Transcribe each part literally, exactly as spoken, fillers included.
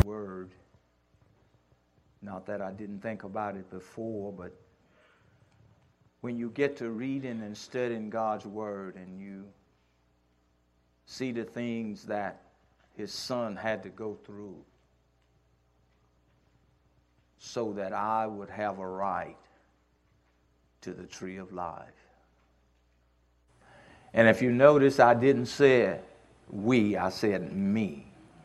Word. Not that I didn't think about it before, but when you get to reading and studying God's Word and you see the things that His Son had to go through so that I would have a right to the tree of life. And if you notice, I didn't say we, I said me.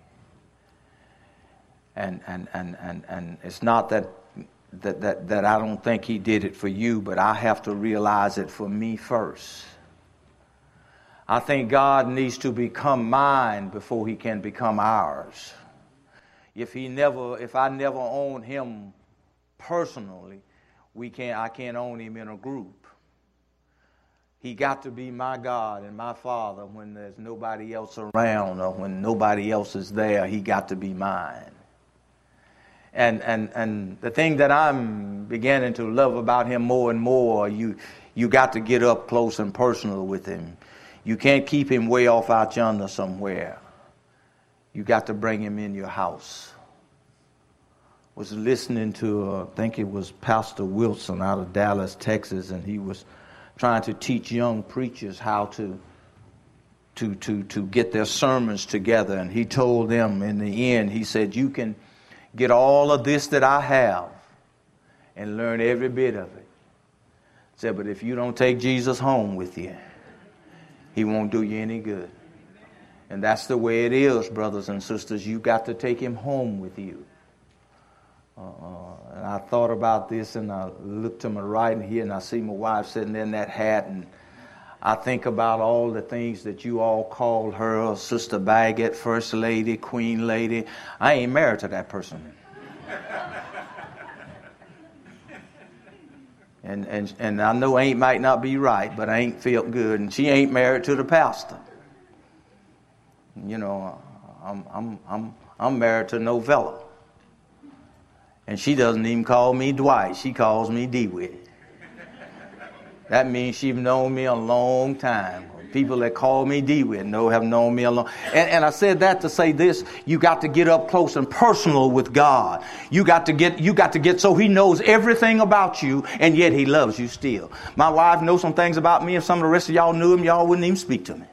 And and and and, and it's not that, that that that I don't think He did it for you, but I have to realize it for me first. I think God needs to become mine before He can become ours. If He never, if I never own Him personally, we can't. I can't own Him in a group. He got to be my God and my Father when there's nobody else around or when nobody else is there. He got to be mine. And and and the thing that I'm beginning to love about Him more and more, you you got to get up close and personal with Him. You can't keep Him way off out yonder somewhere. You got to bring Him in your house. Was listening to, uh, I think it was Pastor Wilson out of Dallas, Texas, and he was trying to teach young preachers how to to to to get their sermons together. And he told them in the end, he said, you can get all of this that I have and learn every bit of it. He said, but if you don't take Jesus home with you, He won't do you any good. And that's the way it is, brothers and sisters. You got to take Him home with you. Uh, and I thought about this, and I looked to my right and here, and I see my wife sitting there in that hat, and I think about all the things that you all call her, Sister Baggett, First Lady, Queen Lady. I ain't married to that person. and and and I know ain't might not be right, but I ain't felt good, and she ain't married to the pastor. You know, I'm I'm I'm I'm married to Novella. And she doesn't even call me Dwight. She calls me DeWitt. That means she's known me a long time. People that call me DeWitt know have known me a long. And, and I said that to say this: you got to get up close and personal with God. You got to get, you got to get so He knows everything about you, and yet He loves you still. My wife knows some things about me. If some of the rest of y'all knew Him, y'all wouldn't even speak to me.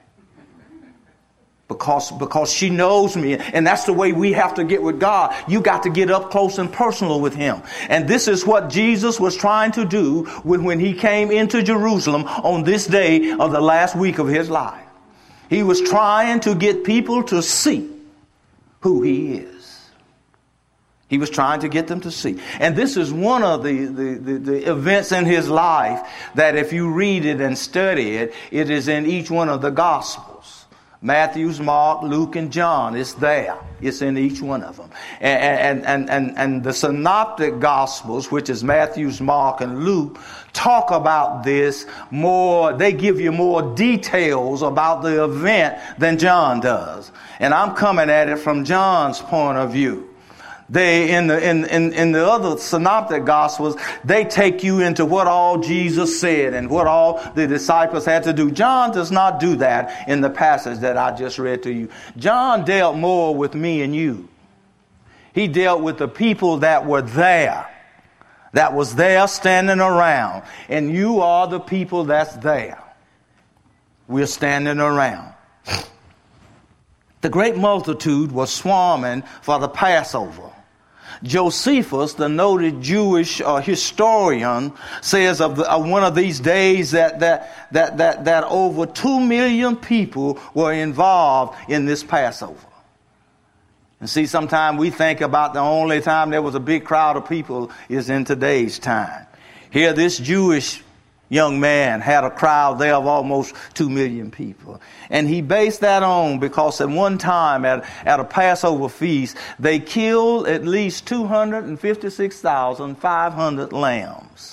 Because, because she knows me. And that's the way we have to get with God. You got to get up close and personal with Him. And this is what Jesus was trying to do when, when He came into Jerusalem on this day of the last week of His life. He was trying to get people to see who He is. He was trying to get them to see. And this is one of the, the, the, the events in His life that if you read it and study it, it is in each one of the Gospels. Matthew, Mark, Luke, and John. It's there. It's in each one of them. And, and, and, and the synoptic Gospels, which is Matthew, Mark, and Luke, talk about this more. They give you more details about the event than John does. And I'm coming at it from John's point of view. They, in the, in, in, in the other synoptic Gospels, they take you into what all Jesus said and what all the disciples had to do. John does not do that in the passage that I just read to you. John dealt more with me and you. He dealt with the people that were there, that was there standing around. And you are the people that's there. We're standing around. The great multitude was swarming for the Passover. Josephus, the noted Jewish uh, historian, says of, the, of one of these days that that that that that over two million people were involved in this Passover. And see, sometimes we think about the only time there was a big crowd of people is in today's time. Here, this Jewish young man had a crowd there of almost two million people. And he based that on because at one time at, at a Passover feast, they killed at least two hundred fifty-six thousand five hundred lambs.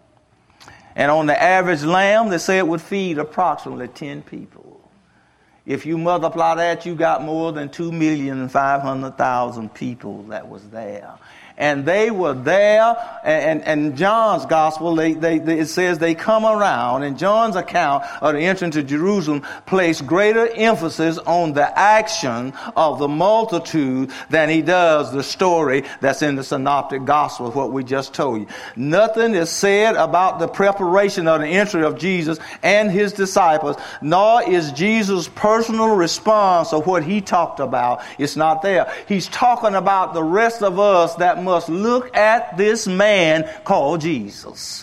And on the average lamb, they say it would feed approximately ten people. If you multiply that, you got more than two million five hundred thousand people that was there. And they were there, and, and, and John's gospel, they, they, they, it says they come around. And John's account of the entry into Jerusalem placed greater emphasis on the action of the multitude than he does the story that's in the synoptic gospel, what we just told you. Nothing is said about the preparation of the entry of Jesus and his disciples, nor is Jesus' personal response of what he talked about. It's not there. He's talking about the rest of us that must look at this man called Jesus.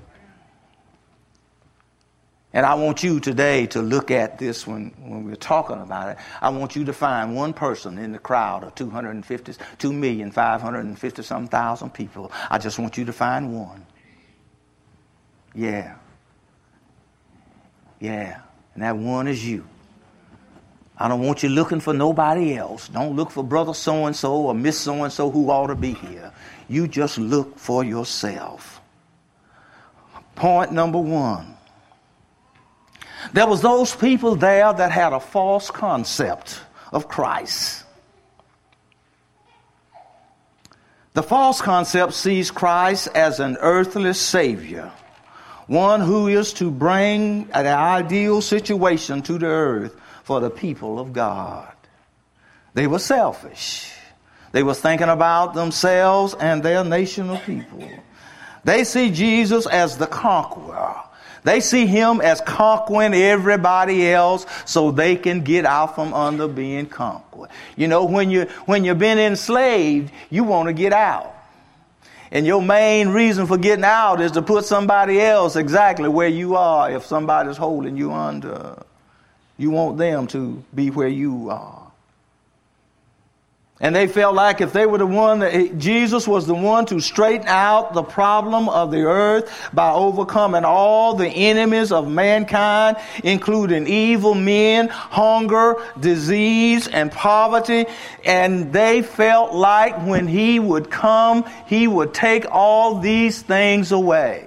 And I want you today to look at this when, when we're talking about it. I want you to find one person in the crowd of two hundred fifty, two million five hundred fifty some thousand people. I just want you to find one. Yeah. Yeah. And that one is you. I don't want you looking for nobody else. Don't look for brother so-and-so or miss so-and-so who ought to be here. You just look for yourself. Point number one. There was those people there that had a false concept of Christ. The false concept sees Christ as an earthly savior, one who is to bring an ideal situation to the earth for the people of God. They were selfish. They were thinking about themselves and their nation of people. They see Jesus as the conqueror. They see him as conquering everybody else so they can get out from under being conquered. You know, when you when you've been enslaved, you want to get out. And your main reason for getting out is to put somebody else exactly where you are. If somebody's holding you under, you want them to be where you are. And they felt like if they were the one, that Jesus was the one to straighten out the problem of the earth by overcoming all the enemies of mankind, including evil men, hunger, disease, and poverty. And they felt like when he would come, he would take all these things away.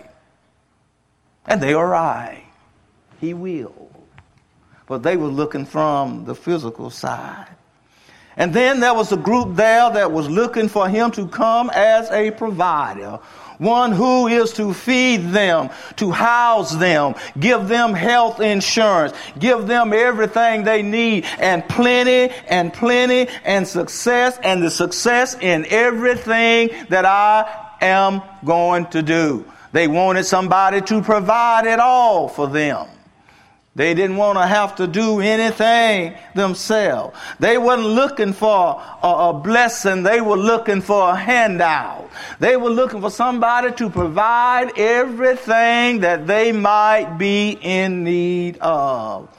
And they were right. He will. But they were looking from the physical side. And then there was a group there that was looking for him to come as a provider, one who is to feed them, to house them, give them health insurance, give them everything they need, and plenty and plenty and success, and the success in everything that I am going to do. They wanted somebody to provide it all for them. They didn't want to have to do anything themselves. They weren't looking for a, a blessing. They were looking for a handout. They were looking for somebody to provide everything that they might be in need of.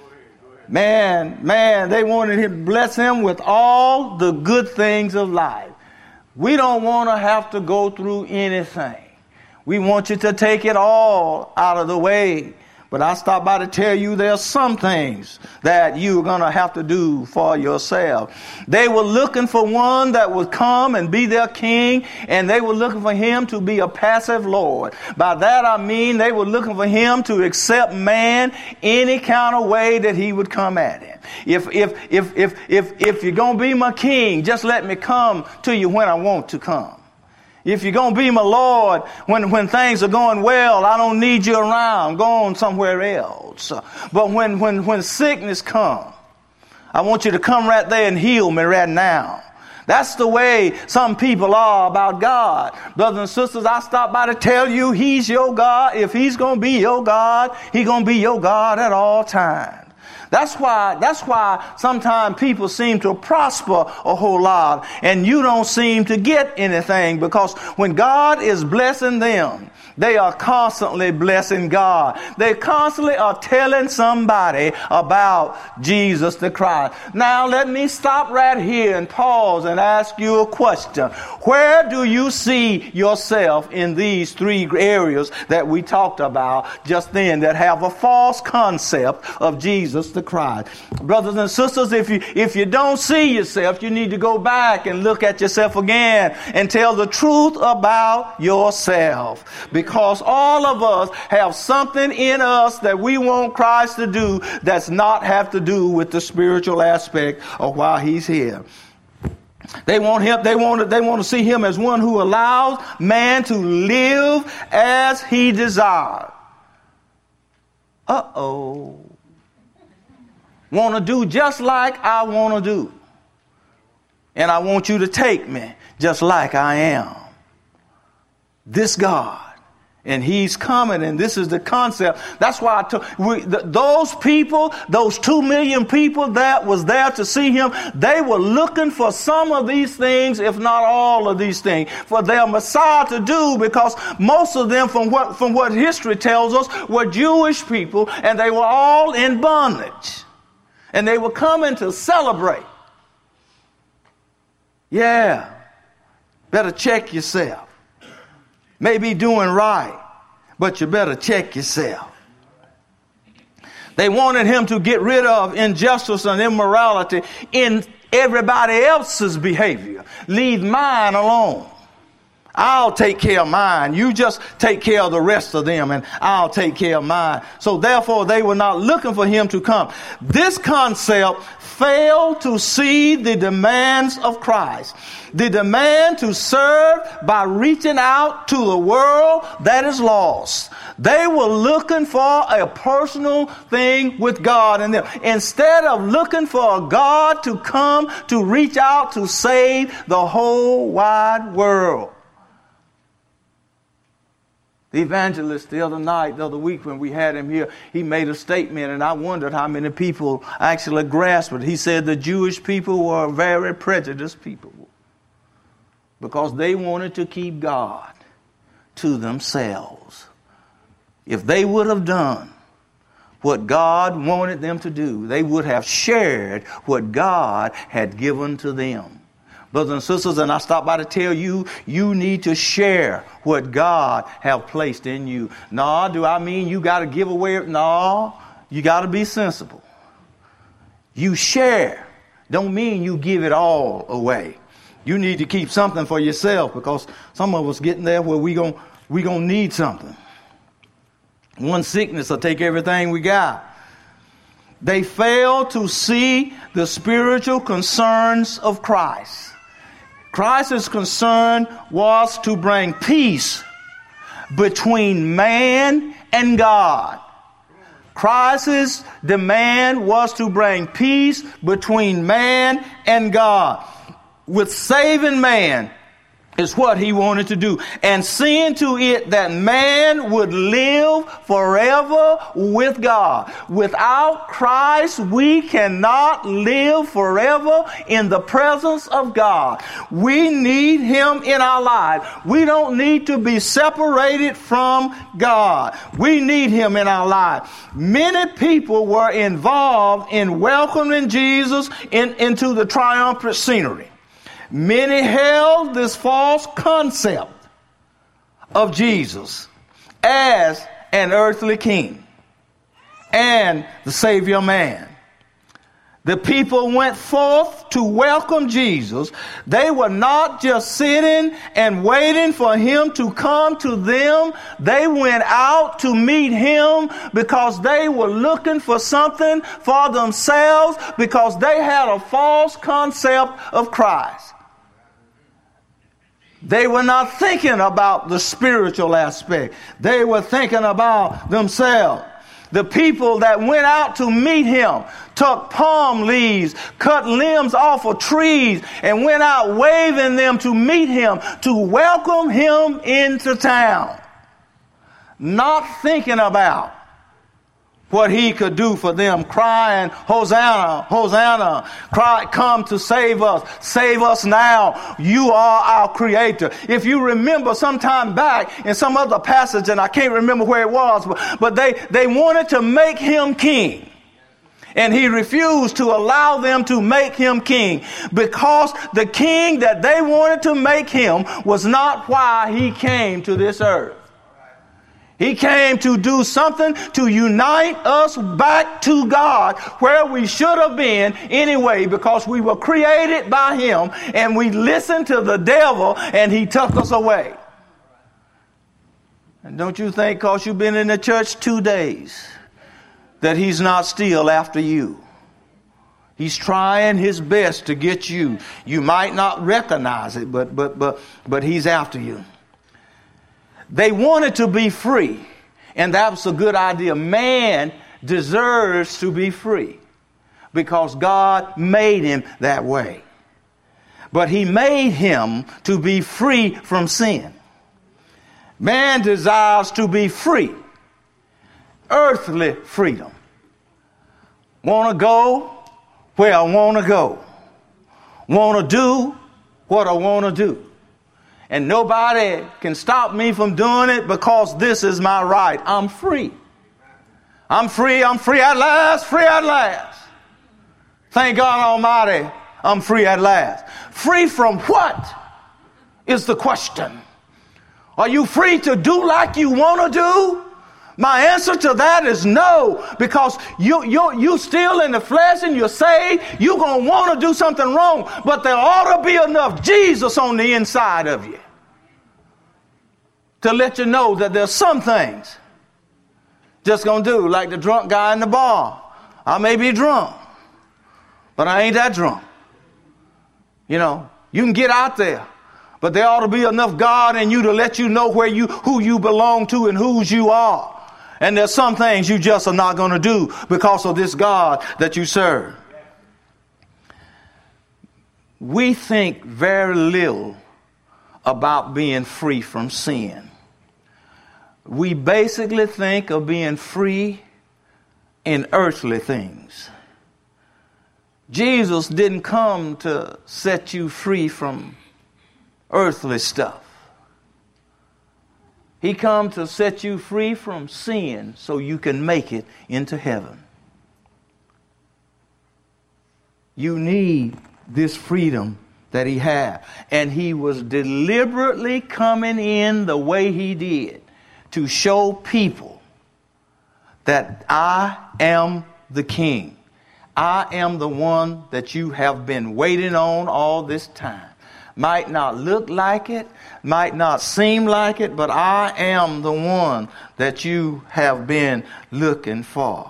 Man, man, they wanted him to bless him with all the good things of life. We don't want to have to go through anything. We want you to take it all out of the way. But I stopped by to tell you there are some things that you're going to have to do for yourself. They were looking for one that would come and be their king, and they were looking for him to be a passive Lord. By that I mean they were looking for him to accept man any kind of way that he would come at him. If if if if if if you're going to be my king, just let me come to you when I want to come. If you're going to be my Lord, when, when things are going well, I don't need you around. Go on somewhere else. But when, when, when sickness comes, I want you to come right there and heal me right now. That's the way some people are about God. Brothers and sisters, I stopped by to tell you he's your God. If he's going to be your God, he's going to be your God at all times. That's why, that's why sometimes people seem to prosper a whole lot and you don't seem to get anything, because when God is blessing them, they are constantly blessing God. They constantly are telling somebody about Jesus the Christ. Now let me stop right here and pause and ask you a question. Where do you see yourself in these three areas that we talked about just then that have a false concept of Jesus the Christ? Brothers and sisters, if you if you don't see yourself, you need to go back and look at yourself again and tell the truth about yourself. Because all of us have something in us that we want Christ to do that's not have to do with the spiritual aspect of why he's here. They want him, they want to, they want to see him as one who allows man to live as he desires. Uh-oh. Want to do just like I want to do. And I want you to take me just like I am. This God. And he's coming, and this is the concept. That's why I told we, the, those people, those two million people that was there to see him, they were looking for some of these things, if not all of these things, for their Messiah to do, because most of them, from what from what history tells us, were Jewish people, and they were all in bondage, and they were coming to celebrate. Yeah, better check yourself. May be doing right, but you better check yourself. They wanted him to get rid of injustice and immorality in everybody else's behavior. Leave mine alone. I'll take care of mine. You just take care of the rest of them, and I'll take care of mine. So therefore, they were not looking for him to come. This concept failed to see the demands of Christ. The demand to serve by reaching out to the world that is lost. They were looking for a personal thing with God in them, instead of looking for a God to come to reach out to save the whole wide world. The evangelist the other night, the other week when we had him here, he made a statement, and I wondered how many people actually grasped it. He said the Jewish people were very prejudiced people because they wanted to keep God to themselves. If they would have done what God wanted them to do, they would have shared what God had given to them. Brothers and sisters, and I stop by to tell you, you need to share what God have placed in you. No, do I mean you got to give away? No, you got to be sensible. You share. Don't mean you give it all away. You need to keep something for yourself, because some of us getting there where we gon' we gonna need something. One sickness will take everything we got. They fail to see the spiritual concerns of Christ. Christ's concern was to bring peace between man and God. Christ's demand was to bring peace between man and God. With saving man is what he wanted to do, and seeing to it that man would live forever with God. Without Christ, we cannot live forever in the presence of God. We need him in our life. We don't need to be separated from God. We need him in our life. Many people were involved in welcoming Jesus in, into the triumphant scenery. Many held this false concept of Jesus as an earthly king and the Savior man. The people went forth to welcome Jesus. They were not just sitting and waiting for him to come to them. They went out to meet him because they were looking for something for themselves, because they had a false concept of Christ. They were not thinking about the spiritual aspect. They were thinking about themselves. The people that went out to meet him took palm leaves, cut limbs off of trees, and went out waving them to meet him, to welcome him into town. Not thinking about what he could do for them, crying, Hosanna, Hosanna, cry, come to save us, save us now, you are our creator. If you remember some time back in some other passage, and I can't remember where it was, but, but they, they wanted to make him king. And he refused to allow them to make him king, because the king that they wanted to make him was not why he came to this earth. He came to do something to unite us back to God, where we should have been anyway, because we were created by him and we listened to the devil and he took us away. And don't you think because you've been in the church two days that he's not still after you? He's trying his best to get you. You might not recognize it, but but but but he's after you. They wanted to be free, and that was a good idea. Man deserves to be free because God made him that way. But he made him to be free from sin. Man desires to be free. Earthly freedom. Want to go where I want to go. Want to do what I want to do. And nobody can stop me from doing it because this is my right. I'm free. I'm free. I'm free at last. Free at last. Thank God Almighty, I'm free at last. Free from what is the question? Are you free to do like you want to do? My answer to that is no, because you, you, you still in the flesh and you're saved. You're going to want to do something wrong, but there ought to be enough Jesus on the inside of you to let you know that there's some things just going to do, like the drunk guy in the bar. I may be drunk, but I ain't that drunk. You know, you can get out there, but there ought to be enough God in you to let you know where you, who you belong to and whose you are. And there's some things you just are not going to do because of this God that you serve. We think very little about being free from sin. We basically think of being free in earthly things. Jesus didn't come to set you free from earthly stuff. He come to set you free from sin so you can make it into heaven. You need this freedom that he had. And he was deliberately coming in the way he did to show people that I am the king. I am the one that you have been waiting on all this time. Might not look like it, might not seem like it, but I am the one that you have been looking for.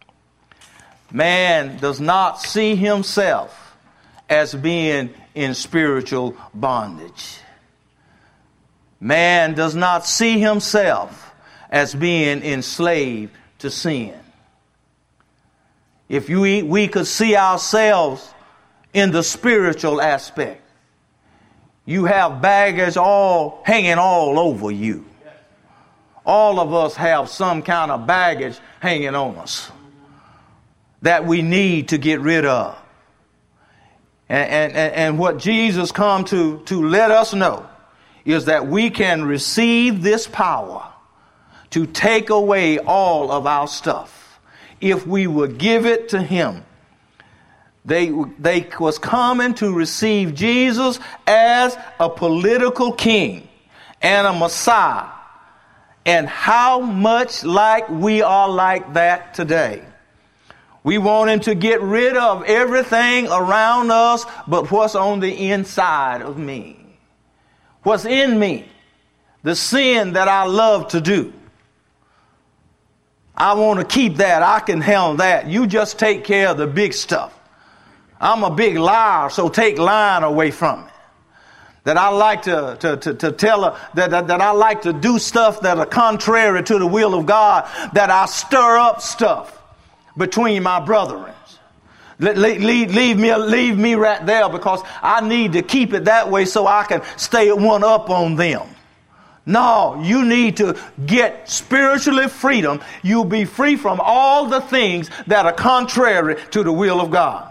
Man does not see himself as being in spiritual bondage. Man does not see himself as being enslaved to sin. If you, we could see ourselves in the spiritual aspect, you have baggage all hanging all over you. All of us have some kind of baggage hanging on us that we need to get rid of. And, and, and what Jesus come to, to let us know is that we can receive this power to take away all of our stuff if we would give it to him. They, they was coming to receive Jesus as a political king and a Messiah. And how much like we are like that today. We want him to get rid of everything around us but what's on the inside of me. What's in me. The sin that I love to do. I want to keep that. I can handle that. You just take care of the big stuff. I'm a big liar, so take lying away from me. That I like to, to, to, to tell her that, that, that I like to do stuff that are contrary to the will of God, that I stir up stuff between my brethren. Leave, leave, leave, me, leave me right there because I need to keep it that way so I can stay one up on them. No, you need to get spiritually freedom. You'll be free from all the things that are contrary to the will of God.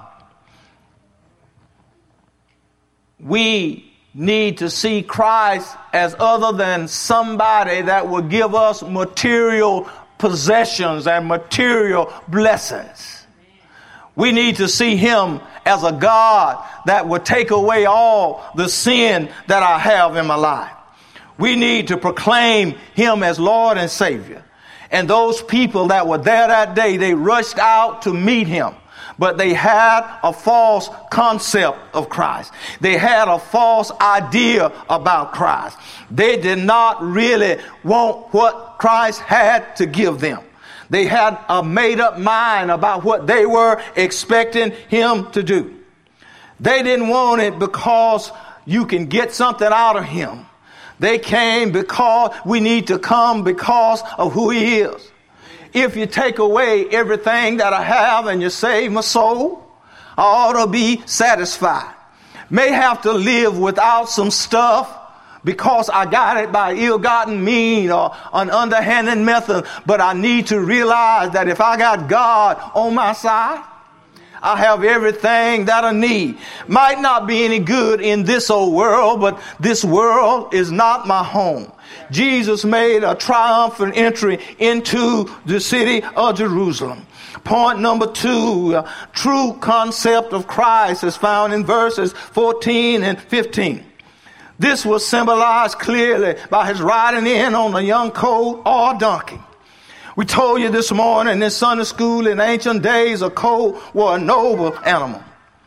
We need to see Christ as other than somebody that will give us material possessions and material blessings. We need to see him as a God that will take away all the sin that I have in my life. We need to proclaim him as Lord and Savior. And those people that were there that day, they rushed out to meet him. But they had a false concept of Christ. They had a false idea about Christ. They did not really want what Christ had to give them. They had a made-up mind about what they were expecting him to do. They didn't want it because you can get something out of him. They came because we need to come because of who he is. If you take away everything that I have and you save my soul, I ought to be satisfied. May have to live without some stuff because I got it by ill-gotten mean or an underhanded method. But I need to realize that if I got God on my side, I have everything that I need. Might not be any good in this old world, but this world is not my home. Jesus made a triumphant entry into the city of Jerusalem. Point number two, uh, true concept of Christ is found in verses fourteen and fifteen. This was symbolized clearly by his riding in on a young colt or donkey. We told you this morning in Sunday school in ancient days, a colt was a noble animal.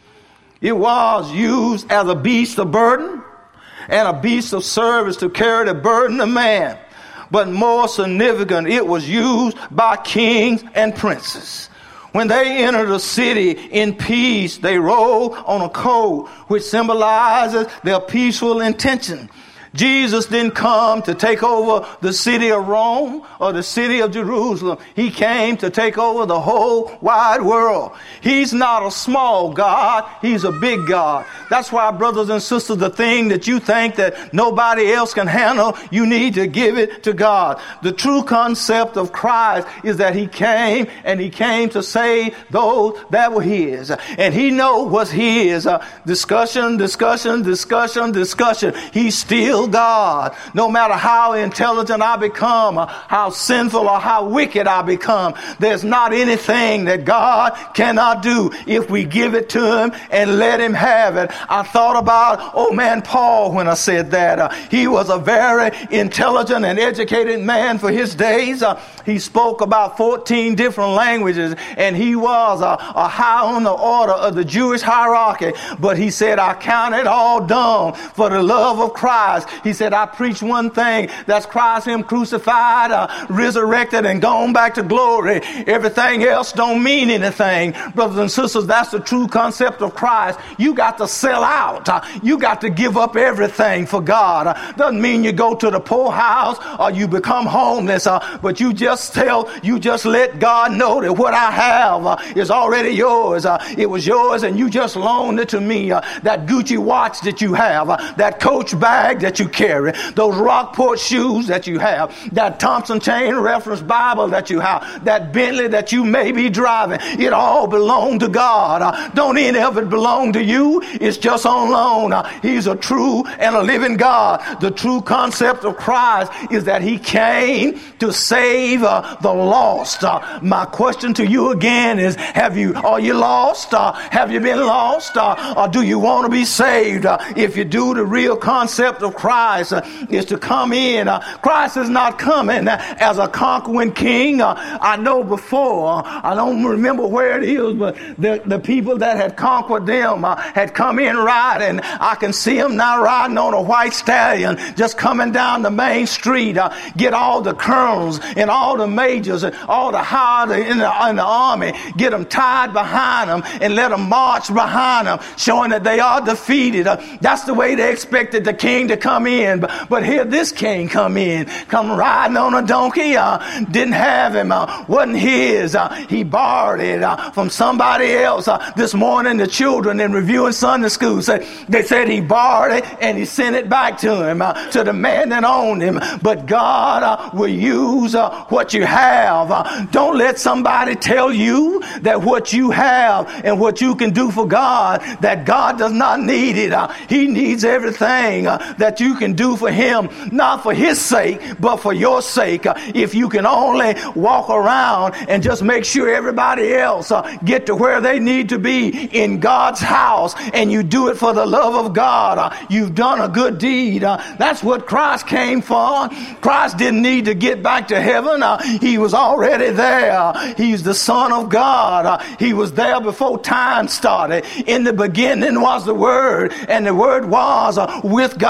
It was used as a beast of burden and a beast of service to carry the burden of man. But more significant, it was used by kings and princes. When they entered a city in peace, they rode on a colt, which symbolizes their peaceful intention. Jesus didn't come to take over the city of Rome or the city of Jerusalem. He came to take over the whole wide world. He's not a small God. He's a big God. That's why, brothers and sisters, the thing that you think that nobody else can handle, you need to give it to God. The true concept of Christ is that he came and he came to save those that were his. And he knows what's his. Uh, discussion, discussion, discussion, discussion. He's still God. No matter how intelligent I become, or how sinful or how wicked I become, there's not anything that God cannot do if we give it to him and let him have it. I thought about old man Paul when I said that. Uh, he was a very intelligent and educated man for his days. Uh, he spoke about fourteen different languages, and he was a, a high on the order of the Jewish hierarchy. But he said, I count it all dung for the love of Christ. He said, I preach one thing, that's Christ, him crucified, uh, resurrected, and gone back to glory. Everything else don't mean anything. Brothers and sisters, that's the true concept of Christ. You got to sell out. Uh, you got to give up everything for God. Uh, doesn't mean you go to the poorhouse or you become homeless, uh, but you just tell, you just let God know that what I have uh, is already yours. Uh, it was yours and you just loaned it to me. Uh, that Gucci watch that you have, uh, that Coach bag that you carry, those Rockport shoes that you have, that Thompson Chain Reference Bible that you have, that Bentley that you may be driving, it all belongs to God. Uh, don't any of it belong to you. It's just on loan. Uh, he's a true and a living God. The true concept of Christ is that he came to save uh, the lost. Uh, my question to you again is, have you, are you lost? Uh, have you been lost? Uh, or do you want to be saved? Uh, if you do, the real concept of Christ uh, is to come in. Uh, Christ is not coming uh, as a conquering king. Uh, I know before, uh, I don't remember where it is, but the, the people that had conquered them uh, had come in riding. I can see them now riding on a white stallion, just coming down the main street. Uh, get all the colonels and all the majors and all the high in the, in the army, get them tied behind them and let them march behind them, showing that they are defeated. Uh, that's the way they expected the king to come in. But, but here this king come in, come riding on a donkey, uh, didn't have him, uh, wasn't his. Uh, he borrowed it uh, from somebody else. Uh, this morning the children in reviewing Sunday school said, they said he borrowed it and he sent it back to him, uh, to the man that owned him. But God uh, will use uh, what you have. Uh, don't let somebody tell you that what you have and what you can do for God, that God does not need it. Uh, he needs everything uh, that you can do for him, not for his sake, but for your sake. Uh, if you can only walk around and just make sure everybody else uh, get to where they need to be in God's house, and you do it for the love of God, uh, you've done a good deed. Uh, that's what Christ came for. Christ didn't need to get back to heaven. Uh, he was already there. He's the Son of God. Uh, he was there before time started. In the beginning was the Word, and the Word was uh, with God.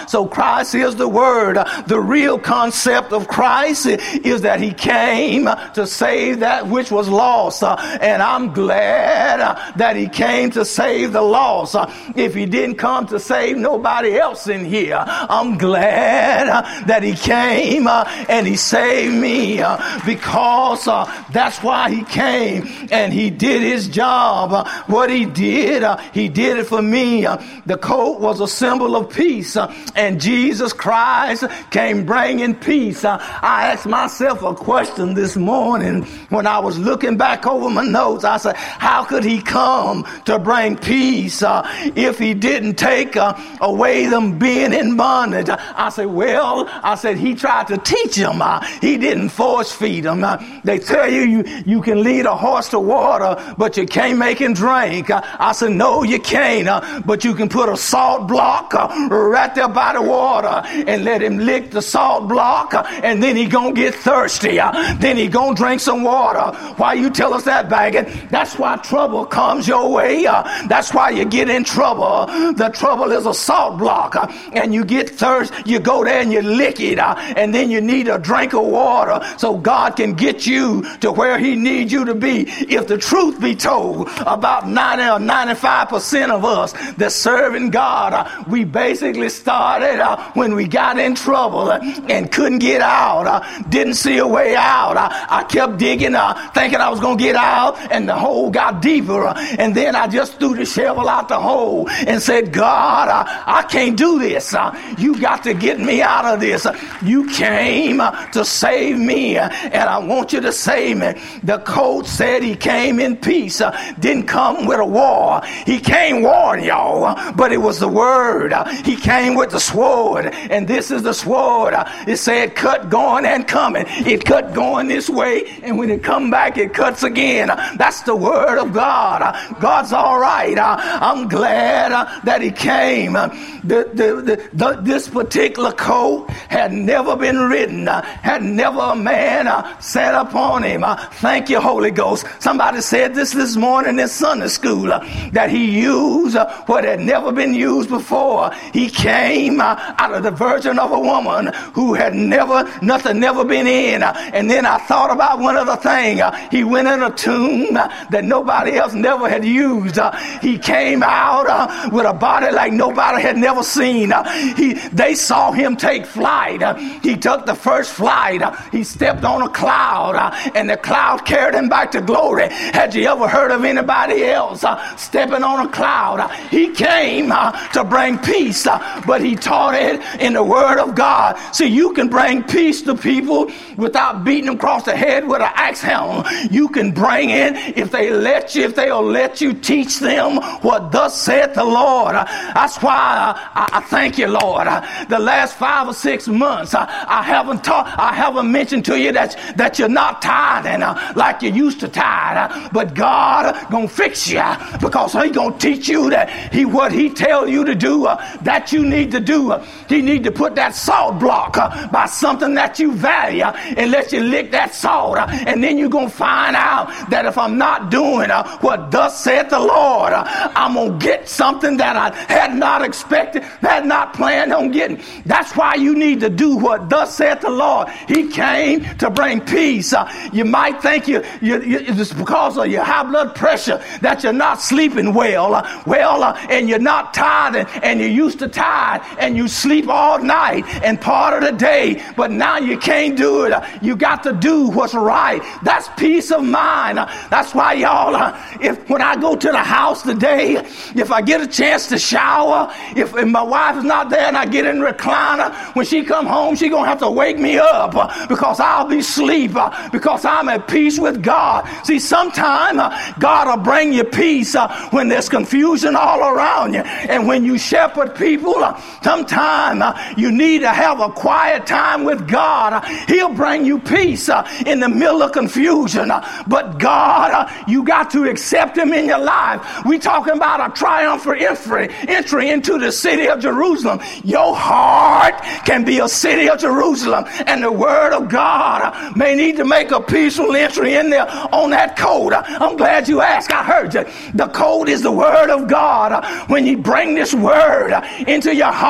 So Christ is the Word. The real concept of Christ is that he came to save that which was lost. And I'm glad that he came to save the lost. If he didn't come to save nobody else in here, I'm glad that he came and he saved me, because that's why he came, and he did his job. What he did, he did it for me. The coat was a symbol of peace, and Jesus Christ came bringing peace. I asked myself a question this morning when I was looking back over my notes. I said, how could he come to bring peace uh, if he didn't take uh, away them being in bondage? I said, well, I said, he tried to teach them. Uh, he didn't force feed them. Uh, they tell you, you you can lead a horse to water, but you can't make him drink. Uh, I said, no, you can't. Uh, but you can put a salt block uh, right there by the water and let him lick the salt block, uh, and then he gonna get thirsty. Uh, then he gonna drink some water. Why you tell us that, Baggett? That's why trouble comes your way. Uh, that's why you get in trouble. The trouble is a salt block, uh, and you get thirst. You go there and you lick it, uh, and then you need a drink of water so God can get you to where he needs you to be. If the truth be told, about ninety or ninety-five percent of us that's serving God, uh, we basically started uh, when we got in trouble uh, and couldn't get out, uh, didn't see a way out. Uh, I kept digging, uh, thinking I was going to get out, and the hole got deeper. Uh, and then I just threw the shovel out the hole and said, God, uh, I can't do this. Uh, you got to get me out of this. Uh, you came uh, to save me, uh, and I want you to save me. The code said he came in peace, uh, didn't come with a war. He came warring y'all, uh, but it was the word. Uh, he came with the sword, and this is the sword. Uh, it said cut going and coming. It cut going this way, and when it come back, it cuts again. Uh, that's the word of God. Uh, God's all right. Uh, I'm glad uh, that he came. Uh, the, the, the, the, this particular coat had never been written, uh, had never a man uh, sat upon him. Uh, thank you, Holy Ghost. Somebody said this this morning in Sunday school, uh, that he used uh, what had never been used before. He came uh, out of the virgin of a woman who had never, nothing never been in. Uh, and then I thought about one other thing. Uh, he went in a tomb uh, that nobody else never had used. Uh, he came out uh, with a body like nobody had never seen. Uh, he, they saw him take flight. Uh, he took the first flight. Uh, he stepped on a cloud, uh, and the cloud carried him back to glory. Had you ever heard of anybody else uh, stepping on a cloud? Uh, he came uh, to bring peace, uh, but he taught it in the Word of God. See, you can bring peace to people without beating them across the head with an axe handle. You can bring it if they let you, if they'll let you teach them what thus saith the Lord. Uh, that's why uh, I, I thank you, Lord. Uh, the last five or six months, uh, I haven't taught, I haven't mentioned to you that that you're not tithing uh, like you used to tithe, uh, but God uh, gonna fix you uh, because He gonna teach you that He what He tell you to do uh, that you need to do. Uh, he need to put that salt block uh, by something that you value uh, and let you lick that salt, uh, and then you're gonna find out that if I'm not doing uh, what thus saith the Lord, uh, I'm gonna get something that I had not expected, had not planned on getting. That's why you need to do what thus saith the Lord. He came to bring peace. Uh, you might think you, you, you it's because of your high blood pressure that you're not sleeping well. Uh, well, uh, and you're not tired, and you used to tide, and you sleep all night and part of the day, but now you can't do it. Uh, you got to do what's right. That's peace of mind. Uh, that's why y'all, uh, if when I go to the house today, if I get a chance to shower, if, if my wife is not there and I get in the recliner, when she come home, she gonna have to wake me up uh, because I'll be asleep uh, because I'm at peace with God. See, sometime uh, God will bring you peace uh, when there's confusion all around you, and when you shepherd people, uh, sometime uh, you need to have a quiet time with God. Uh, he'll bring you peace uh, in the middle of confusion, uh, but God, uh, you got to accept Him in your life. We talking about a triumphant entry, entry into the city of Jerusalem. Your heart can be a city of Jerusalem, and the Word of God uh, may need to make a peaceful entry in there on that code. Uh, I'm glad you asked. I heard you. The code is the Word of God. Uh, when you bring this Word uh, into your heart,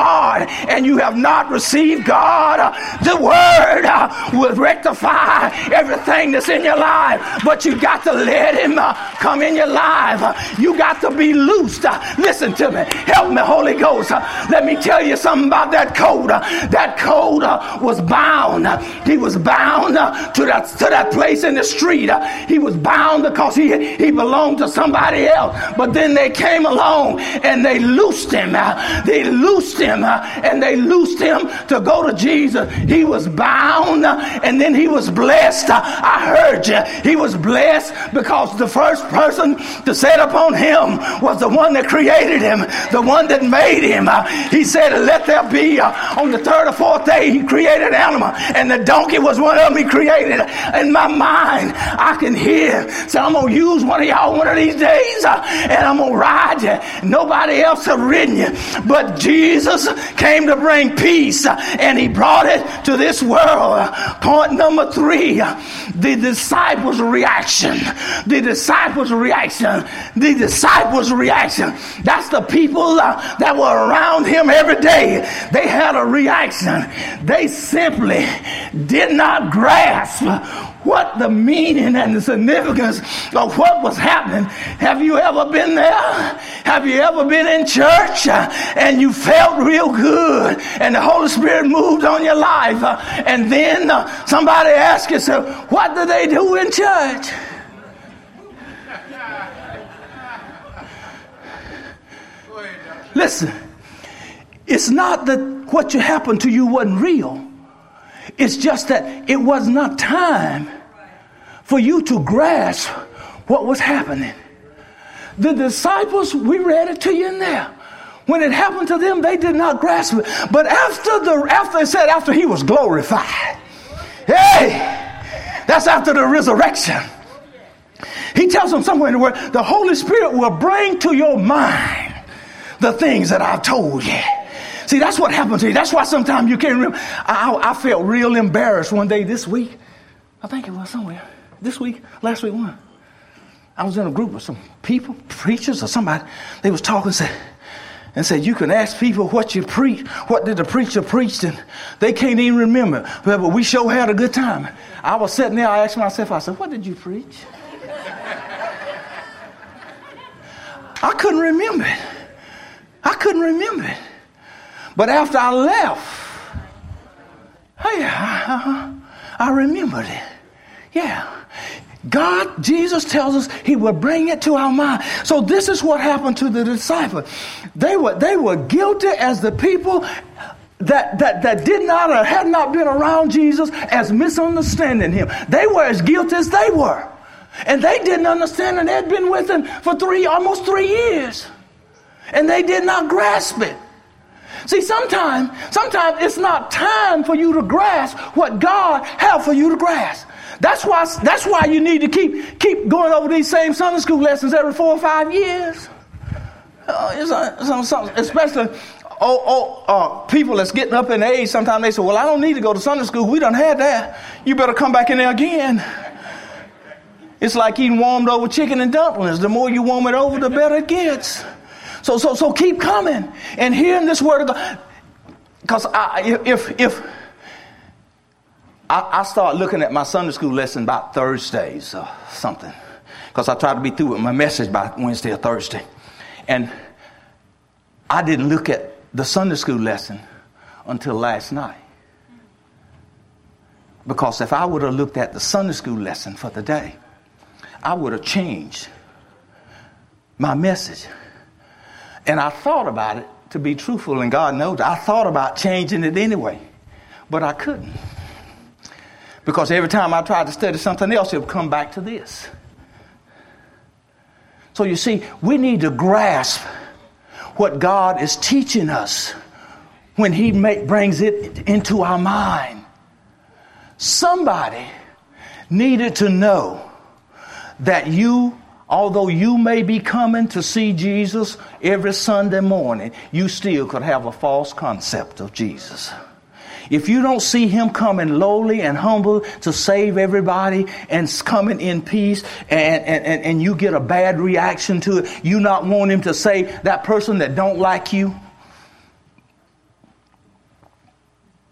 hard and you have not received God, the word will rectify everything that's in your life. But you got to let him come in your life. You got to be loosed. Listen to me. Help me, Holy Ghost. Let me tell you something about that coat. That coat was bound. He was bound to that, to that place in the street. He was bound because he, he belonged to somebody else. But then they came along and they loosed him. They loosed him and they loosed him to go to Jesus. He was bound and then he was blessed. I heard you. He was blessed because the first person to set upon him was the one that created him, the one that made him. He said, let there be. On the third or fourth day, he created an animal, and the donkey was one of them he created. In my mind, I can hear. So I'm going to use one of y'all one of these days, and I'm going to ride you. Nobody else have ridden you. But Jesus came to bring peace, and he brought it to this world. Point number three, the disciples' reaction. The disciples' reaction. The disciples' reaction. That's the people uh, that were around him every day. They had a reaction. They simply did not grasp what the meaning and the significance of what was happening. Have you ever been there? Have you ever been in church uh, and you felt real good and the Holy Spirit moved on your life uh, and then uh, somebody asked you, so what do they do in church? Listen, it's not that what you happened to you wasn't real. It's just that it was not time for you to grasp what was happening. The disciples, we read it to you in there. When it happened to them, they did not grasp it. But after the after it said after he was glorified, hey, that's after the resurrection. He tells them somewhere in the word, the Holy Spirit will bring to your mind the things that I've told you. See, that's what happened to you. That's why sometimes you can't remember. I, I, I felt real embarrassed one day this week. I think it was somewhere. This week, last week, one. I was in a group with some people, preachers or somebody. They was talking and said, and said, you can ask people what you preach, what did the preacher preach, and they can't even remember. But we sure had a good time. I was sitting there, I asked myself, I said, what did you preach? I couldn't remember it. I couldn't remember it. But after I left, hey, I, I remembered it. Yeah. God, Jesus tells us he will bring it to our mind. So this is what happened to the disciples. They were, they were guilty as the people that, that, that did not or had not been around Jesus as misunderstanding him. They were as guilty as they were. And they didn't understand, and they had been with him for three, almost three years. And they did not grasp it. See, sometimes, sometimes it's not time for you to grasp what God has for you to grasp. That's why, that's why you need to keep, keep going over these same Sunday school lessons every four or five years. Uh, it's, uh, it's, uh, especially oh, oh, uh, people that's getting up in age, sometimes they say, well, I don't need to go to Sunday school. We done had that. You better come back in there again. It's like eating warmed over chicken and dumplings. The more you warm it over, the better it gets. So, so, so keep coming and hearing this word of God. Because if if I, I start looking at my Sunday school lesson about Thursdays or something, because I try to be through with my message by Wednesday or Thursday, and I didn't look at the Sunday school lesson until last night. Because if I would have looked at the Sunday school lesson for the day, I would have changed my message. And I thought about it, to be truthful, and God knows, I thought about changing it anyway, but I couldn't. Because every time I tried to study something else, it would come back to this. So you see, we need to grasp what God is teaching us when he make, brings it into our mind. Somebody needed to know that you, although you may be coming to see Jesus every Sunday morning, you still could have a false concept of Jesus. If you don't see him coming lowly and humble to save everybody and coming in peace, and, and, and you get a bad reaction to it, you not want him to say that person that don't like you,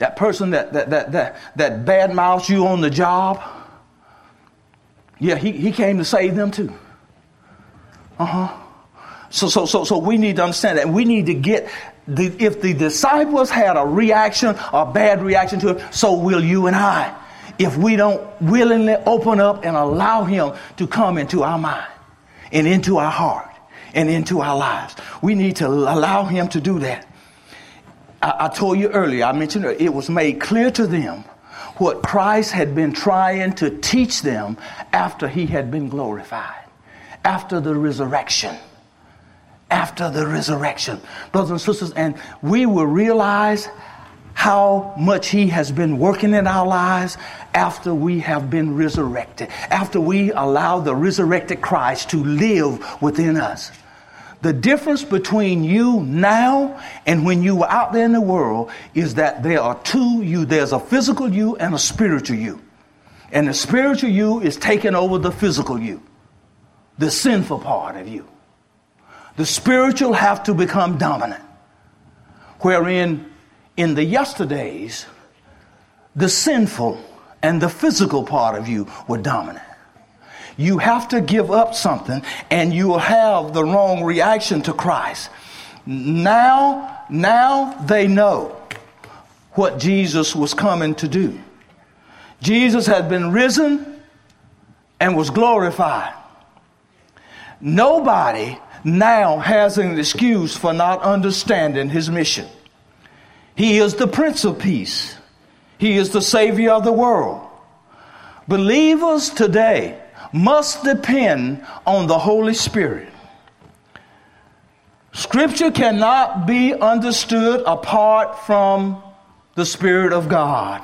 that person that that that that, that badmouths you on the job. Yeah, he, he came to save them too. Uh-huh. So so so so we need to understand that. We need to get the if the disciples had a reaction, a bad reaction to it, so will you and I. If we don't willingly open up and allow him to come into our mind and into our heart and into our lives. We need to allow him to do that. I, I told you earlier, I mentioned it was made clear to them what Christ had been trying to teach them after he had been glorified, after the resurrection. After the resurrection. Brothers and sisters, and we will realize how much he has been working in our lives after we have been resurrected, after we allow the resurrected Christ to live within us. The difference between you now and when you were out there in the world is that there are two you. There's a physical you and a spiritual you. And the spiritual you is taking over the physical you, the sinful part of you. The spiritual have to become dominant, wherein in the yesterdays, the sinful and the physical part of you were dominant. You have to give up something and you will have the wrong reaction to Christ. Now, now they know what Jesus was coming to do. Jesus had been risen and was glorified. Nobody now has an excuse for not understanding his mission. He is the Prince of Peace. He is the Savior of the world. Believers today must depend on the Holy Spirit. Scripture cannot be understood apart from the Spirit of God.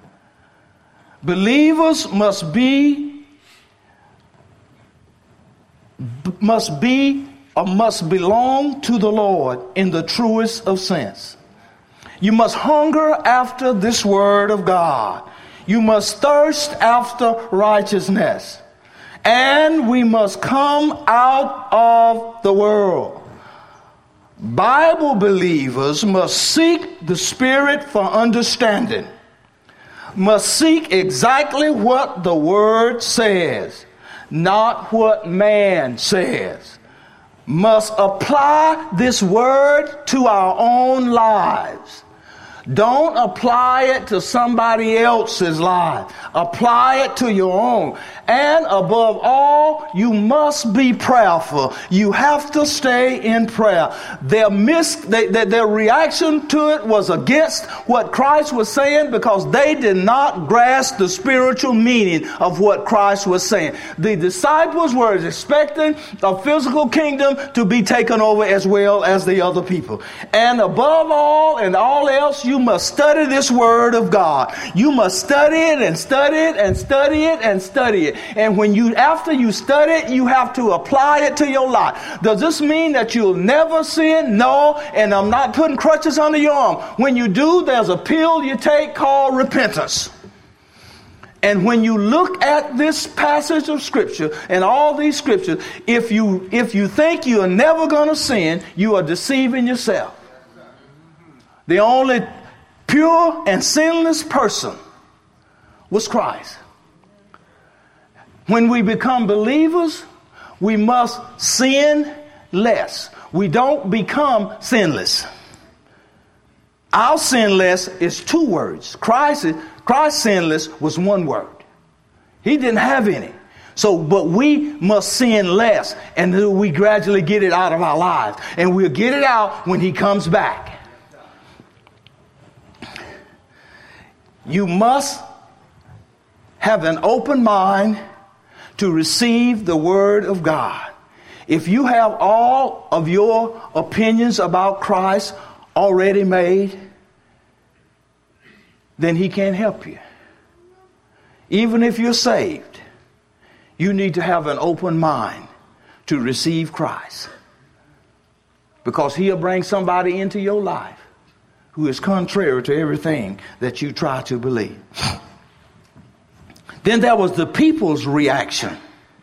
Believers must be must be or must belong to the Lord in the truest of sense. You must hunger after this word of God. You must thirst after righteousness. And we must come out of the world. Bible believers must seek the Spirit for understanding. Must seek exactly what the Word says, not what man says. Must apply this Word to our own lives. Don't apply it to somebody else's life. Apply it to your own. And above all, you must be prayerful. You have to stay in prayer. Their, mis- they, they, their reaction to it was against what Christ was saying because they did not grasp the spiritual meaning of what Christ was saying. The disciples were expecting a physical kingdom to be taken over as well as the other people. And above all and all else, you must study this word of God. You must study it and study it and study it and study it. And when you, after you study it, you have to apply it to your life. Does this mean that you'll never sin? No. And I'm not putting crutches under your arm. When you do, there's a pill you take called repentance. And when you look at this passage of scripture and all these scriptures, if you, if you think you are never going to sin, you are deceiving yourself. The only pure and sinless person was Christ. When we become believers, we must sin less. We don't become sinless. Our sinless is two words. Christ, Christ sinless was one word. He didn't have any. So, but we must sin less, and then we gradually get it out of our lives. And we'll get it out when he comes back. You must have an open mind to receive the word of God. If you have all of your opinions about Christ already made, then he can't help you. Even if you're saved, you need to have an open mind to receive Christ. Because he'll bring somebody into your life who is contrary to everything that you try to believe. Then there was the people's reaction.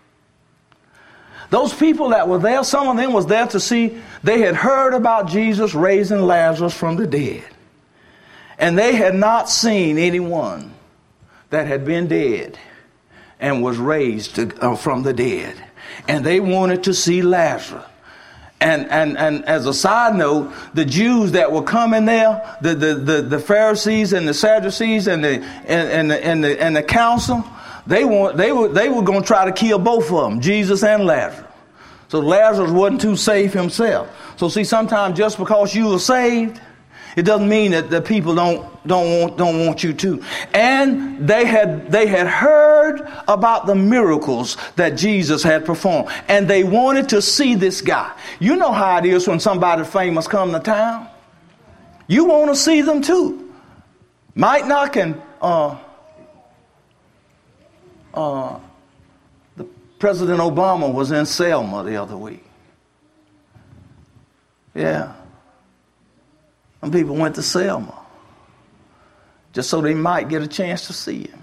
Those people that were there, some of them was there to see, they had heard about Jesus raising Lazarus from the dead. And they had not seen anyone that had been dead and was raised to, uh, from the dead. And they wanted to see Lazarus. And, and, and as a side note, the Jews that were coming there, the, the, the, the Pharisees and the Sadducees and the, and, and the, and the, and the council, they want, they were, they were going to try to kill both of them, Jesus and Lazarus. So Lazarus wasn't too safe himself. So see, sometimes just because you were saved, it doesn't mean that the people don't don't want don't want you to. And they had they had heard about the miracles that Jesus had performed, and they wanted to see this guy. You know how it is when somebody famous come to town. You want to see them too. Mike Knock and uh, uh, the President Obama was in Selma the other week. Yeah. Some people went to Selma just so they might get a chance to see him.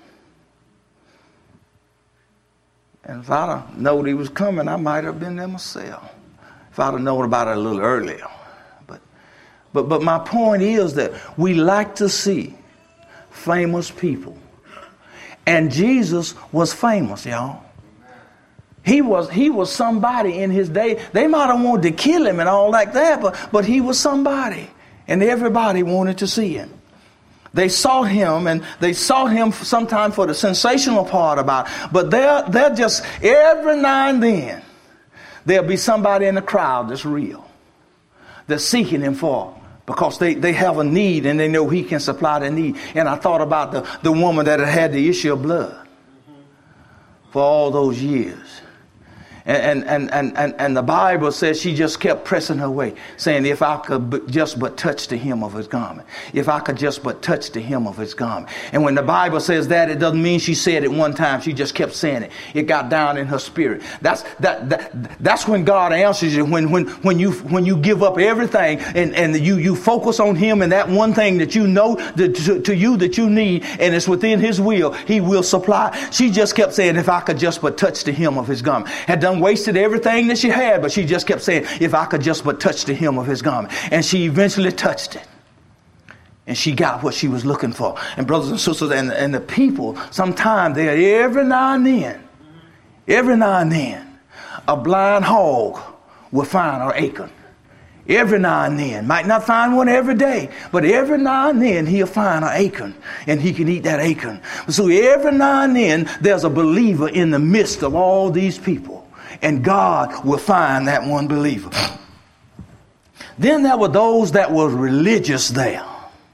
And if I'd have known he was coming, I might have been there myself. If I'd have known about it a little earlier. But, but, but my point is that we like to see famous people. And Jesus was famous, y'all. He was he was somebody in his day. They might have wanted to kill him and all like that, but, but he was somebody. And everybody wanted to see him. They saw him, and they saw him sometimes for the sensational part about it. But they're, they're just, every now and then, there'll be somebody in the crowd that's real. They're seeking him for, because they, they have a need and they know he can supply their need. And I thought about the, the woman that had had the issue of blood for all those years. And, and, and, and, and the Bible says she just kept pressing her way, saying, if I could but just but touch the hem of his garment. If I could just but touch the hem of his garment. And when the Bible says that, it doesn't mean she said it one time. She just kept saying it. It got down in her spirit. That's that, that that's when God answers you. When when when you when you give up everything and, and you, you focus on him and that one thing that you know that to, to you that you need, and it's within his will, he will supply. She just kept saying, if I could just but touch the hem of his garment. Had done wasted everything that she had, but she just kept saying, if I could just but touch the hem of his garment. And she eventually touched it. And she got what she was looking for. And brothers and sisters, and, and the people, sometimes they're every now and then, every now and then, a blind hog will find an acorn. Every now and then. Might not find one every day, but every now and then he'll find an acorn, and he can eat that acorn. So every now and then there's a believer in the midst of all these people. And God will find that one believer. Then there were those that were religious there.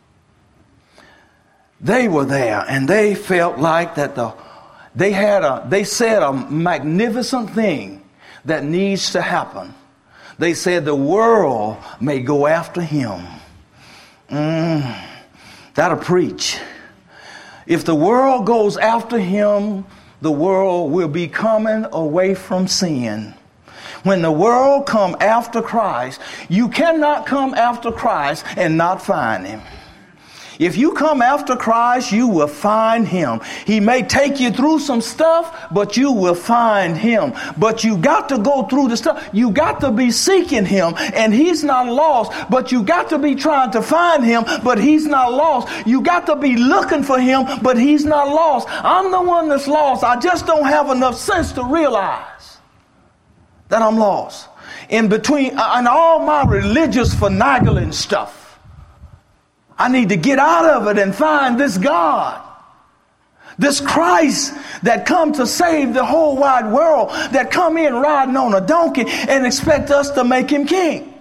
They were there, and they felt like that the they had a they said a magnificent thing that needs to happen. They said the world may go after him. Mm, that'll preach. If the world goes after him, the world will be coming away from sin. When the world come after Christ, you cannot come after Christ and not find him. If you come after Christ, you will find him. He may take you through some stuff, but you will find him. But you got to go through the stuff. You got to be seeking him, and he's not lost. But you got to be trying to find him, but he's not lost. You got to be looking for him, but he's not lost. I'm the one that's lost. I just don't have enough sense to realize that I'm lost. In between, and all my religious finagling stuff, I need to get out of it and find this God, this Christ that come to save the whole wide world, that come in riding on a donkey and expect us to make him king.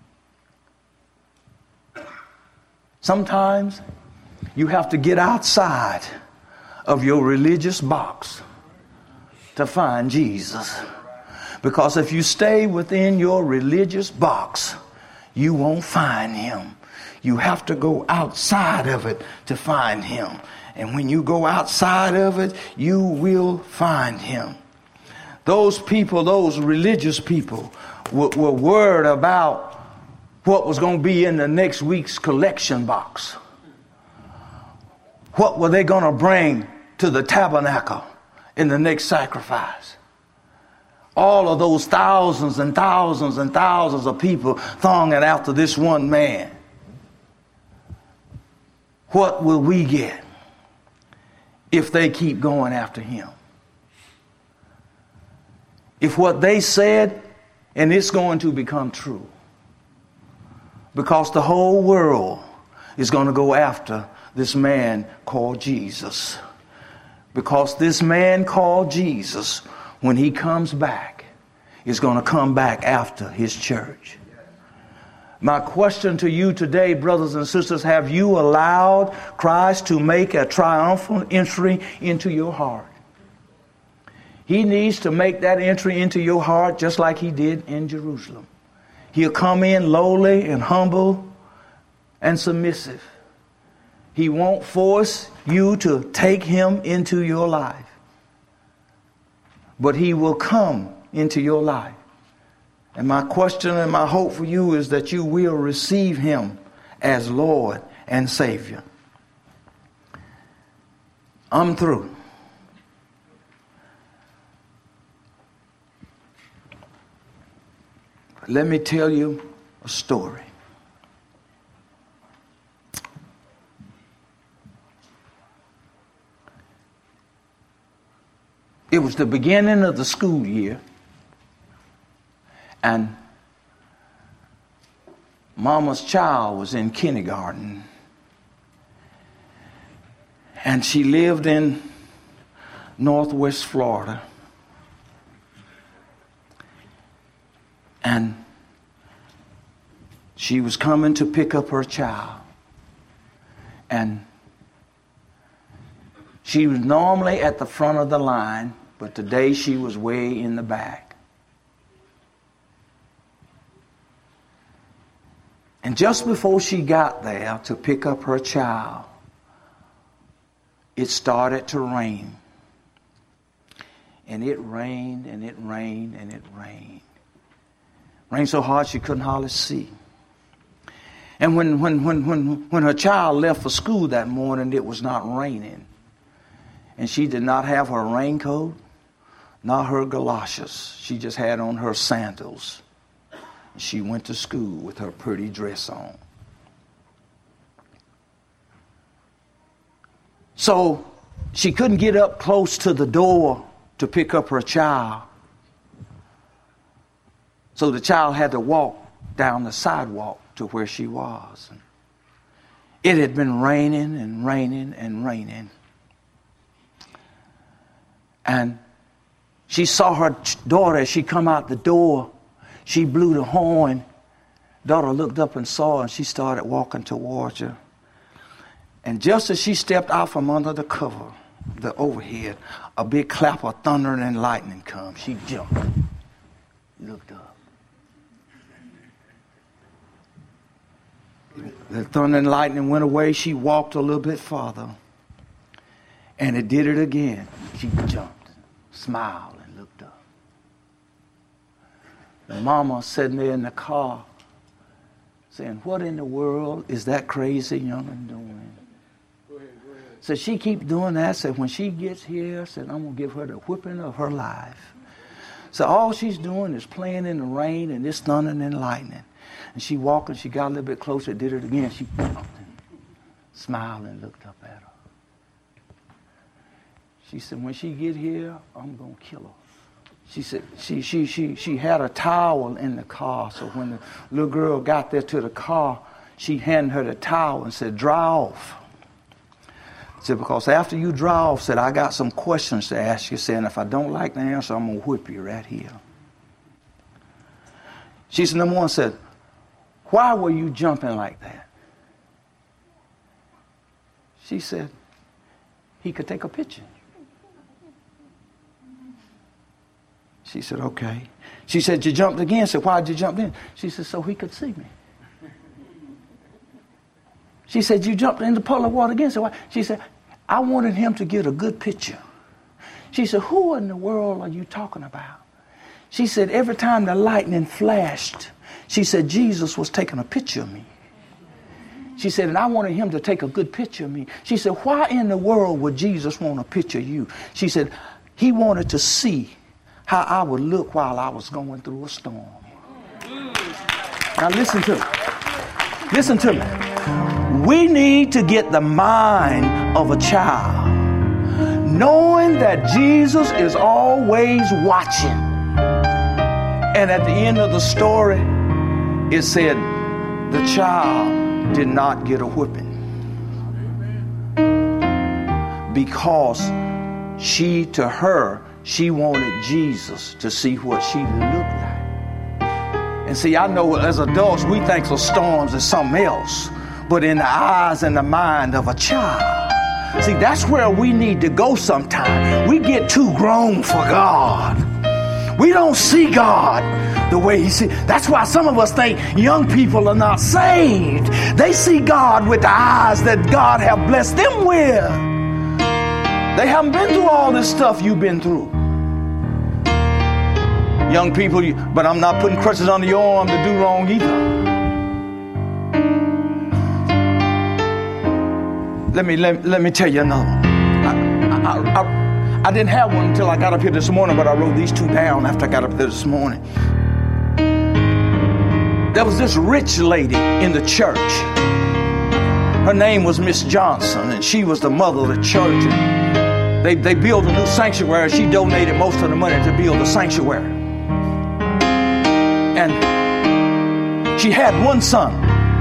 Sometimes you have to get outside of your religious box to find Jesus. Because if you stay within your religious box, you won't find him. You have to go outside of it to find him. And when you go outside of it, you will find him. Those people, those religious people, were, were worried about what was going to be in the next week's collection box. What were they going to bring to the tabernacle in the next sacrifice? All of those thousands and thousands and thousands of people thronging after this one man. what will we get if they keep going after him? If what they said, and it's going to become true, because the whole world is going to go after this man called Jesus. Because this man called Jesus, when he comes back, is going to come back after his church. My question to you today, brothers and sisters, have you allowed Christ to make a triumphal entry into your heart? He needs to make that entry into your heart just like he did in Jerusalem. He'll come in lowly and humble and submissive. He won't force you to take him into your life. But he will come into your life. And my question and my hope for you is that you will receive him as Lord and Savior. I'm through. Let me tell you a story. It was the beginning of the school year, and Mama's child was in kindergarten, and she lived in Northwest Florida. And she was coming to pick up her child. And she was normally at the front of the line, but today she was way in the back. And just before she got there to pick up her child, it started to rain. And it rained and it rained and it rained. Rained so hard she couldn't hardly see. And when, when, when, when, when her child left for school that morning, it was not raining. And she did not have her raincoat, not her galoshes. She just had on her sandals. She went to school with her pretty dress on. So she couldn't get up close to the door to pick up her child. So the child had to walk down the sidewalk to where she was. It had been raining and raining and raining. And she saw her daughter as she come out the door. She blew the horn. Daughter looked up and saw her, and she started walking towards her. And just as she stepped out from under the cover, the overhead, a big clap of thunder and lightning comes. She jumped, looked up. The thunder and lightning went away. She walked a little bit farther. And it did it again. She jumped, smiled, and looked up. And Mama sitting there in the car saying, what in the world is that crazy young'un doing? Go ahead, go ahead. So she keep doing that. Said when she gets here, said I'm going to give her the whipping of her life. So all she's doing is playing in the rain and this thunder and lightning. And she walked and she got a little bit closer, did it again. She jumped and smiled and looked up at her. She said, when she get here, I'm going to kill her. She said she, she, she, she had a towel in the car. So when the little girl got there to the car, she handed her the towel and said, dry off. Said, because after you dry off, said, I got some questions to ask you. Said, and if I don't like the answer, I'm going to whip you right here. She said, number one, said, why were you jumping like that? She said, he could take a picture. She said, okay. She said, you jumped again. I said, why did you jump in? She said, so he could see me. She said, you jumped in the puddle of water again. So why? She said, I wanted him to get a good picture. She said, who in the world are you talking about? She said, every time the lightning flashed, she said, Jesus was taking a picture of me. She said, and I wanted him to take a good picture of me. She said, why in the world would Jesus want a picture of you? She said, he wanted to see how I would look while I was going through a storm. Now listen to me. Listen to me. We need to get the mind of a child, knowing that Jesus is always watching. And at the end of the story, it said the child did not get a whipping because she, to her, she wanted Jesus to see what she looked like. And see, I know as adults, we think of storms as something else. But in the eyes and the mind of a child, see, that's where we need to go sometime. We get too grown for God. We don't see God the way He sees. That's why some of us think young people are not saved. They see God with the eyes that God have blessed them with. They haven't been through all this stuff you've been through. Young people, but I'm not putting crutches under your arm to do wrong either. Let me let, let me tell you another one. I, I, I, I didn't have one until I got up here this morning, but I wrote these two down after I got up there this morning. There was this rich lady in the church. Her name was Miss Johnson, and she was the mother of the church. And they, they built a new sanctuary. She donated most of the money to build the sanctuary. And she had one son.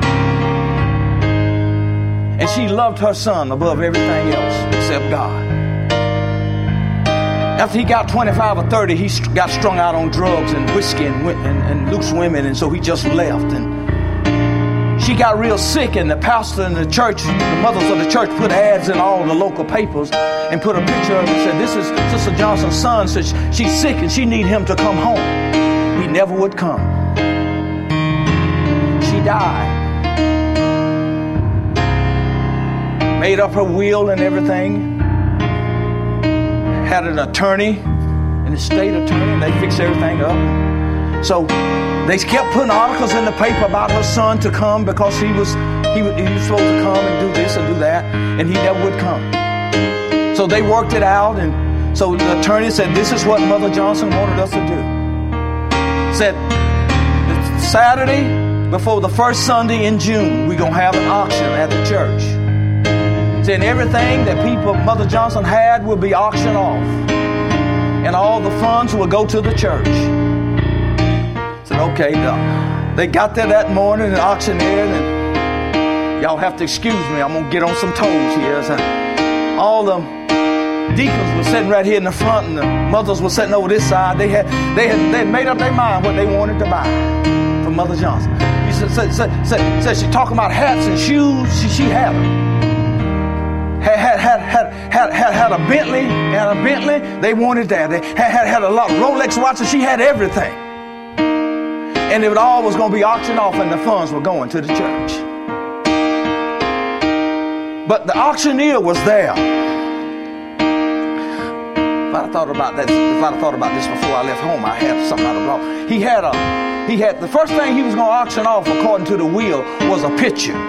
And she loved her son above everything else except God. After he got twenty-five or thirty, he got strung out on drugs and whiskey and, and, and loose women, and so he just left. And she got real sick, and the pastor in the church, the mothers of the church, put ads in all the local papers and put a picture of him and said, "This is Sister Johnson's son. Says she's sick and she need him to come home." He never would come. She died. Made up her will and everything. Had an attorney, an estate attorney, and they fixed everything up. So they kept putting articles in the paper about her son to come because he was he, he was supposed to come and do this and do that, and he never would come. So they worked it out, and so the attorney said, "This is what Mother Johnson wanted us to do." Said, Saturday before the first Sunday in June, we're going to have an auction at the church. And everything that people, Mother Johnson had, will be auctioned off. And all the funds will go to the church. I said, okay, they got there that morning and auctioneered, and y'all have to excuse me, I'm going to get on some toes here. So all the deacons were sitting right here in the front, and the mothers were sitting over this side. They had they had, they had made up their mind what they wanted to buy from Mother Johnson. He said, said, said, said, said she talking about hats and shoes, she, she had them. Had, had, had, had, had, had a Bentley, had a Bentley, they wanted that. They had, had, had a lot of Rolex watches, she had everything. And it all was going to be auctioned off, and the funds were going to the church. But the auctioneer was there. If I'd have thought about that, if I'd have thought about this before I left home, I had something out of the law. He had a, he had, the first thing he was going to auction off, according to the will, was a picture.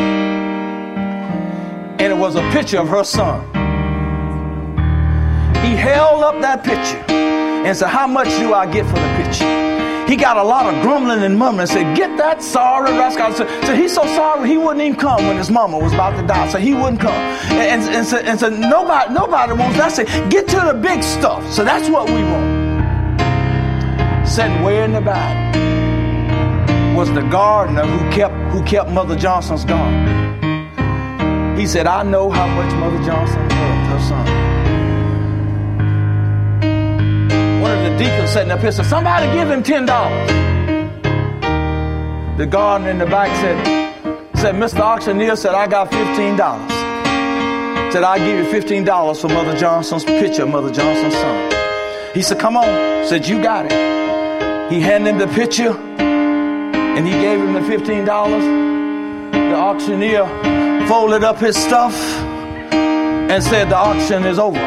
And it was a picture of her son. He held up that picture and said, "How much do I get for the picture?" He got a lot of grumbling and mumbling and said, "Get that sorry rascal." So, so he's so sorry he wouldn't even come when his mama was about to die. So he wouldn't come. And, and, and, said, and said, nobody, nobody wants that. I said, "Get to the big stuff." So that's what we want. Sitting way in the back was the gardener who kept, who kept Mother Johnson's garden. He said, "I know how much Mother Johnson loved her son." One of the deacons sitting up here said, "Somebody give him ten dollars. The gardener in the back said, said, "Mister Auctioneer," said, "I got fifteen dollars. Said, "I'll give you fifteen dollars for Mother Johnson's picture of Mother Johnson's son." He said, "Come on." Said, "You got it." He handed him the picture, and he gave him the fifteen dollars. The auctioneer folded up his stuff and said, "The auction is over."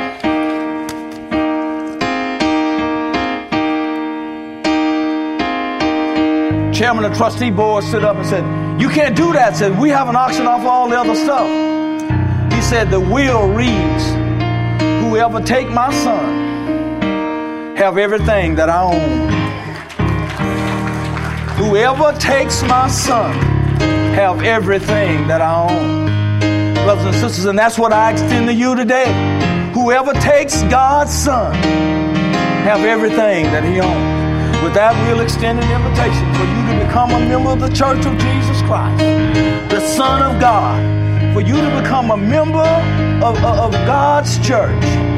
Chairman of the trustee board stood up and said, "You can't do that." Said, "We have an auction off all the other stuff." He said, "The will reads, whoever take my son have everything that I own. Whoever takes my son have everything that I own. Brothers and sisters, and that's what I extend to you today. Whoever takes God's Son, have everything that he owns. With that, we'll extend an invitation for you to become a member of the Church of Jesus Christ, the Son of God, for you to become a member of, of, of God's church.